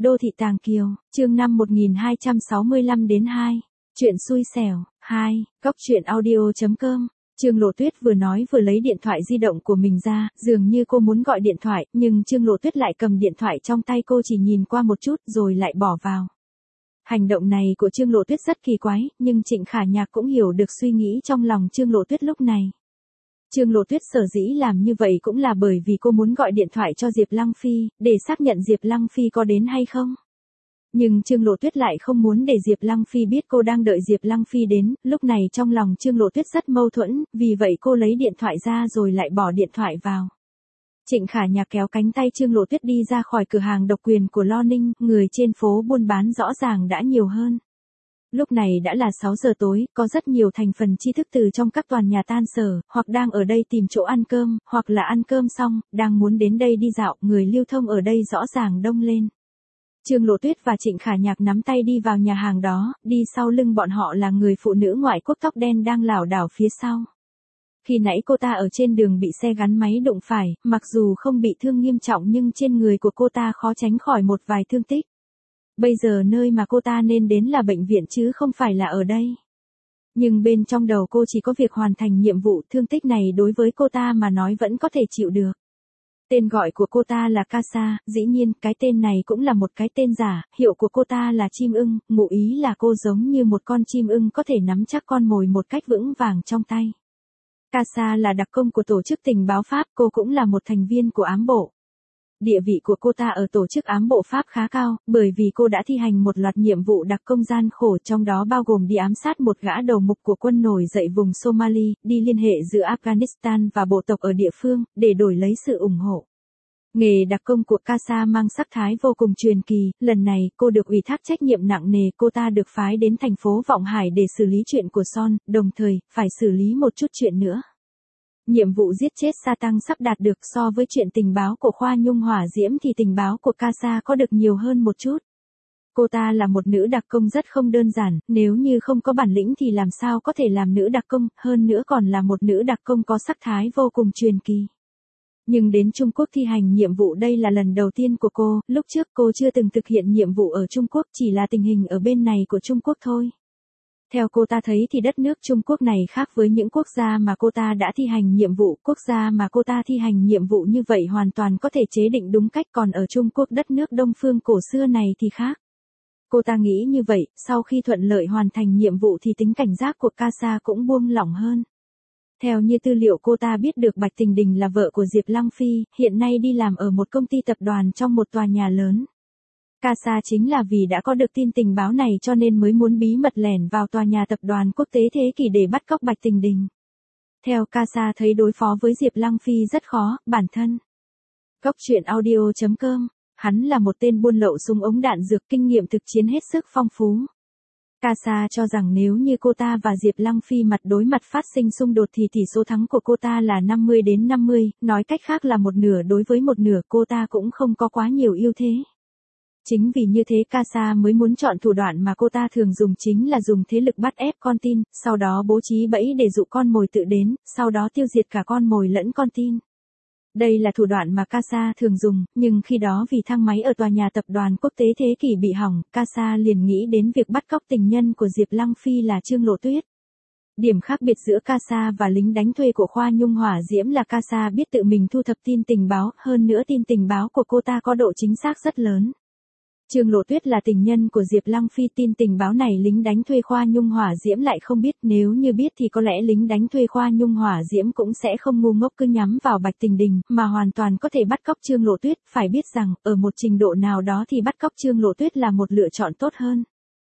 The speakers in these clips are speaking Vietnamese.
Đô thị Tàng Kiều, chương 5 1265 đến 2. Chuyện xui xẻo, 2, góc truyện audio.com. Trương Lộ Tuyết vừa nói vừa lấy điện thoại di động của mình ra, dường như cô muốn gọi điện thoại, nhưng Trương Lộ Tuyết lại cầm điện thoại trong tay cô chỉ nhìn qua một chút rồi lại bỏ vào. Hành động này của Trương Lộ Tuyết rất kỳ quái, nhưng Trịnh Khả Nhạc cũng hiểu được suy nghĩ trong lòng Trương Lộ Tuyết lúc này. Trương Lộ Tuyết sở dĩ làm như vậy cũng là bởi vì cô muốn gọi điện thoại cho Diệp Lăng Phi, để xác nhận Diệp Lăng Phi có đến hay không. Nhưng Trương Lộ Tuyết lại không muốn để Diệp Lăng Phi biết cô đang đợi Diệp Lăng Phi đến, lúc này trong lòng Trương Lộ Tuyết rất mâu thuẫn, vì vậy cô lấy điện thoại ra rồi lại bỏ điện thoại vào. Trịnh Khả Nhạc kéo cánh tay Trương Lộ Tuyết đi ra khỏi cửa hàng độc quyền của Lo Ninh, người trên phố buôn bán rõ ràng đã nhiều hơn. Lúc này đã là 6 giờ tối, có rất nhiều thành phần tri thức từ trong các tòa nhà tan sở, hoặc đang ở đây tìm chỗ ăn cơm, hoặc là ăn cơm xong, đang muốn đến đây đi dạo, người lưu thông ở đây rõ ràng đông lên. Trương Lộ Tuyết và Trịnh Khả Nhạc nắm tay đi vào nhà hàng đó, đi sau lưng bọn họ là người phụ nữ ngoại quốc tóc đen đang lảo đảo phía sau. Khi nãy cô ta ở trên đường bị xe gắn máy đụng phải, mặc dù không bị thương nghiêm trọng nhưng trên người của cô ta khó tránh khỏi một vài thương tích. Bây giờ nơi mà cô ta nên đến là bệnh viện chứ không phải là ở đây. Nhưng bên trong đầu cô chỉ có việc hoàn thành nhiệm vụ, thương tích này đối với cô ta mà nói vẫn có thể chịu được. Tên gọi của cô ta là Casa, dĩ nhiên cái tên này cũng là một cái tên giả, hiệu của cô ta là chim ưng, ngụ ý là cô giống như một con chim ưng có thể nắm chắc con mồi một cách vững vàng trong tay. Casa là đặc công của tổ chức tình báo Pháp, cô cũng là một thành viên của ám bộ. Địa vị của cô ta ở tổ chức ám bộ Pháp khá cao, bởi vì cô đã thi hành một loạt nhiệm vụ đặc công gian khổ, trong đó bao gồm đi ám sát một gã đầu mục của quân nổi dậy vùng Somali, đi liên hệ giữa Afghanistan và bộ tộc ở địa phương, để đổi lấy sự ủng hộ. Nghề đặc công của Casa mang sắc thái vô cùng truyền kỳ, lần này cô được ủy thác trách nhiệm nặng nề, cô ta được phái đến thành phố Vọng Hải để xử lý chuyện của Son, đồng thời, phải xử lý một chút chuyện nữa. Nhiệm vụ giết chết Sa Tăng sắp đạt được, so với chuyện tình báo của Khoa Nhung Hỏa Diễm thì tình báo của Casa có được nhiều hơn một chút. Cô ta là một nữ đặc công rất không đơn giản, nếu như không có bản lĩnh thì làm sao có thể làm nữ đặc công, hơn nữa còn là một nữ đặc công có sắc thái vô cùng truyền kỳ. Nhưng đến Trung Quốc thi hành nhiệm vụ đây là lần đầu tiên của cô, lúc trước cô chưa từng thực hiện nhiệm vụ ở Trung Quốc, chỉ là tình hình ở bên này của Trung Quốc thôi. Theo cô ta thấy thì đất nước Trung Quốc này khác với những quốc gia mà cô ta đã thi hành nhiệm vụ, quốc gia mà cô ta thi hành nhiệm vụ như vậy hoàn toàn có thể chế định đúng cách, còn ở Trung Quốc đất nước Đông phương cổ xưa này thì khác. Cô ta nghĩ như vậy, sau khi thuận lợi hoàn thành nhiệm vụ thì tính cảnh giác của Casa cũng buông lỏng hơn. Theo như tư liệu cô ta biết được Bạch Tình Đình là vợ của Diệp Lăng Phi, hiện nay đi làm ở một công ty tập đoàn trong một tòa nhà lớn. Casa chính là vì đã có được tin tình báo này cho nên mới muốn bí mật lẻn vào tòa nhà tập đoàn quốc tế thế kỷ để bắt cóc Bạch Tình Đình. Theo Casa thấy đối phó với Diệp Lăng Phi rất khó, bản thân. Góc truyện audio.com, hắn là một tên buôn lậu súng ống đạn dược, kinh nghiệm thực chiến hết sức phong phú. Casa cho rằng nếu như cô ta và Diệp Lăng Phi mặt đối mặt phát sinh xung đột thì tỷ số thắng của cô ta là 50 đến 50, nói cách khác là một nửa đối với một nửa, cô ta cũng không có quá nhiều ưu thế. Chính vì như thế Casa mới muốn chọn thủ đoạn mà cô ta thường dùng, chính là dùng thế lực bắt ép con tin, sau đó bố trí bẫy để dụ con mồi tự đến, sau đó tiêu diệt cả con mồi lẫn con tin. Đây là thủ đoạn mà Casa thường dùng, nhưng khi đó vì thang máy ở tòa nhà tập đoàn quốc tế thế kỷ bị hỏng, Casa liền nghĩ đến việc bắt cóc tình nhân của Diệp Lăng Phi là Trương Lộ Tuyết. Điểm khác biệt giữa Casa và lính đánh thuê của Khoa Nhung Hỏa Diễm là Casa biết tự mình thu thập tin tình báo, hơn nữa tin tình báo của cô ta có độ chính xác rất lớn. Trương Lộ Tuyết là tình nhân của Diệp Lăng Phi, tin tình báo này lính đánh thuê Khoa Nhung Hỏa Diễm lại không biết, nếu như biết thì có lẽ lính đánh thuê Khoa Nhung Hỏa Diễm cũng sẽ không ngu ngốc cứ nhắm vào Bạch Tình Đình, mà hoàn toàn có thể bắt cóc Trương Lộ Tuyết, phải biết rằng, ở một trình độ nào đó thì bắt cóc Trương Lộ Tuyết là một lựa chọn tốt hơn.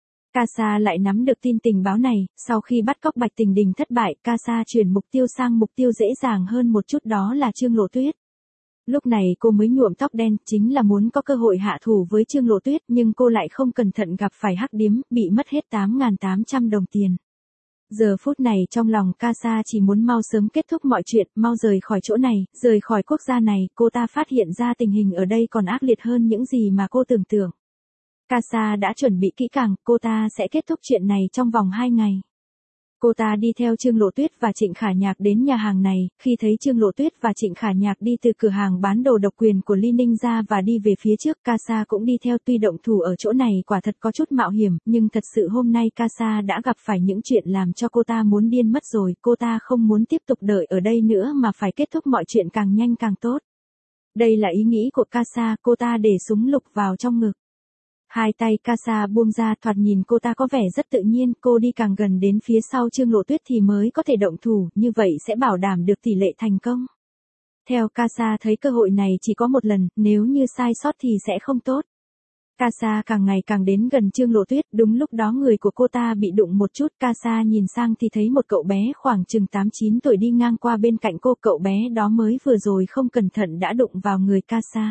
Casa lại nắm được tin tình báo này, sau khi bắt cóc Bạch Tình Đình thất bại, Casa chuyển mục tiêu sang mục tiêu dễ dàng hơn một chút, đó là Trương Lộ Tuyết. Lúc này cô mới nhuộm tóc đen, chính là muốn có cơ hội hạ thủ với Trương Lộ Tuyết, nhưng cô lại không cẩn thận gặp phải hắc điếm, bị mất hết 8.800 đồng tiền. Giờ phút này trong lòng Casa chỉ muốn mau sớm kết thúc mọi chuyện, mau rời khỏi chỗ này, rời khỏi quốc gia này, cô ta phát hiện ra tình hình ở đây còn ác liệt hơn những gì mà cô tưởng tượng. Casa đã chuẩn bị kỹ càng, cô ta sẽ kết thúc chuyện này trong vòng 2 ngày. Cô ta đi theo Trương Lộ Tuyết và Trịnh Khả Nhạc đến nhà hàng này, khi thấy Trương Lộ Tuyết và Trịnh Khả Nhạc đi từ cửa hàng bán đồ độc quyền của Ly Ninh ra và đi về phía trước, Casa cũng đi theo. Tuy động thủ ở chỗ này quả thật có chút mạo hiểm, nhưng thật sự hôm nay Casa đã gặp phải những chuyện làm cho cô ta muốn điên mất rồi, cô ta không muốn tiếp tục đợi ở đây nữa mà phải kết thúc mọi chuyện càng nhanh càng tốt. Đây là ý nghĩ của Casa, cô ta để súng lục vào trong ngực. Hai tay Casa buông ra, thoạt nhìn cô ta có vẻ rất tự nhiên, cô đi càng gần đến phía sau Trương Lộ Tuyết thì mới có thể động thủ, như vậy sẽ bảo đảm được tỷ lệ thành công. Theo Casa thấy cơ hội này chỉ có một lần, nếu như sai sót thì sẽ không tốt. Casa càng ngày càng đến gần Trương Lộ Tuyết, đúng lúc đó người của cô ta bị đụng một chút, Casa nhìn sang thì thấy một cậu bé khoảng chừng 8-9 tuổi đi ngang qua bên cạnh cô, cậu bé đó mới vừa rồi không cẩn thận đã đụng vào người Casa.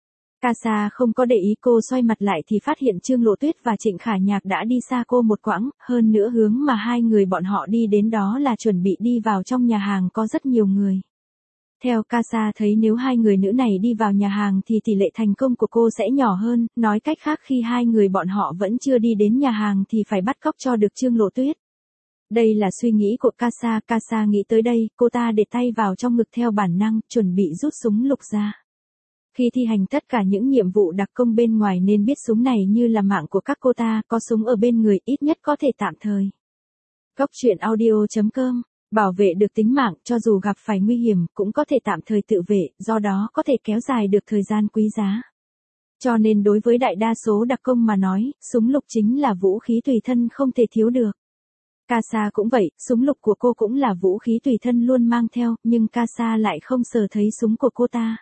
Casa không có để ý, cô xoay mặt lại thì phát hiện Trương Lộ Tuyết và Trịnh Khả Nhạc đã đi xa cô một quãng, hơn nữa hướng mà hai người bọn họ đi đến đó là chuẩn bị đi vào trong nhà hàng có rất nhiều người. Theo Casa thấy nếu hai người nữ này đi vào nhà hàng thì tỷ lệ thành công của cô sẽ nhỏ hơn, nói cách khác khi hai người bọn họ vẫn chưa đi đến nhà hàng thì phải bắt cóc cho được Trương Lộ Tuyết. Đây là suy nghĩ của Casa nghĩ tới đây, cô ta để tay vào trong ngực theo bản năng, chuẩn bị rút súng lục ra. Khi thi hành tất cả những nhiệm vụ đặc công bên ngoài nên biết súng này như là mạng của các cô ta, có súng ở bên người ít nhất có thể tạm thời. Cốc truyện audio.com, bảo vệ được tính mạng cho dù gặp phải nguy hiểm cũng có thể tạm thời tự vệ, do đó có thể kéo dài được thời gian quý giá. Cho nên đối với đại đa số đặc công mà nói, súng lục chính là vũ khí tùy thân không thể thiếu được. Casa cũng vậy, súng lục của cô cũng là vũ khí tùy thân luôn mang theo, nhưng Casa lại không sờ thấy súng của cô ta.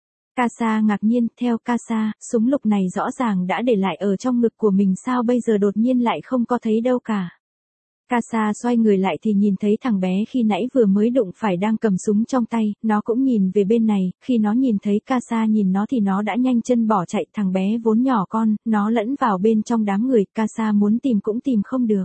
Casa ngạc nhiên, theo Casa, súng lục này rõ ràng đã để lại ở trong ngực của mình, sao bây giờ đột nhiên lại không có thấy đâu cả. Casa xoay người lại thì nhìn thấy thằng bé khi nãy vừa mới đụng phải đang cầm súng trong tay, nó cũng nhìn về bên này, khi nó nhìn thấy Casa nhìn nó thì nó đã nhanh chân bỏ chạy, thằng bé vốn nhỏ con, nó lẫn vào bên trong đám người, Casa muốn tìm cũng tìm không được.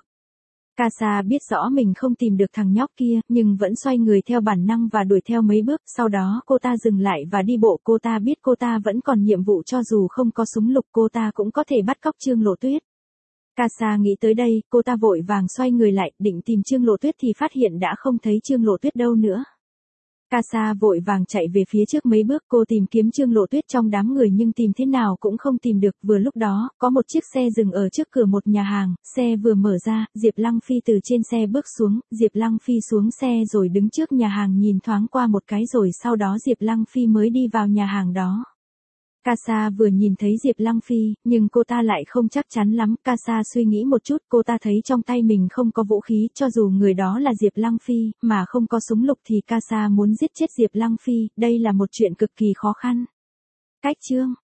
Casa biết rõ mình không tìm được thằng nhóc kia, nhưng vẫn xoay người theo bản năng và đuổi theo mấy bước, sau đó cô ta dừng lại và đi bộ, cô ta biết cô ta vẫn còn nhiệm vụ, cho dù không có súng lục cô ta cũng có thể bắt cóc Trương Lộ Tuyết. Casa nghĩ tới đây, cô ta vội vàng xoay người lại, định tìm Trương Lộ Tuyết thì phát hiện đã không thấy Trương Lộ Tuyết đâu nữa. Casa vội vàng chạy về phía trước mấy bước, cô tìm kiếm Trương Lộ Tuyết trong đám người nhưng tìm thế nào cũng không tìm được. Vừa lúc đó, có một chiếc xe dừng ở trước cửa một nhà hàng, xe vừa mở ra, Diệp Lăng Phi từ trên xe bước xuống, Diệp Lăng Phi xuống xe rồi đứng trước nhà hàng nhìn thoáng qua một cái rồi sau đó Diệp Lăng Phi mới đi vào nhà hàng đó. Casa vừa nhìn thấy Diệp Lăng Phi, nhưng cô ta lại không chắc chắn lắm, Casa suy nghĩ một chút, cô ta thấy trong tay mình không có vũ khí, cho dù người đó là Diệp Lăng Phi, mà không có súng lục thì Casa muốn giết chết Diệp Lăng Phi, đây là một chuyện cực kỳ khó khăn. Cách chương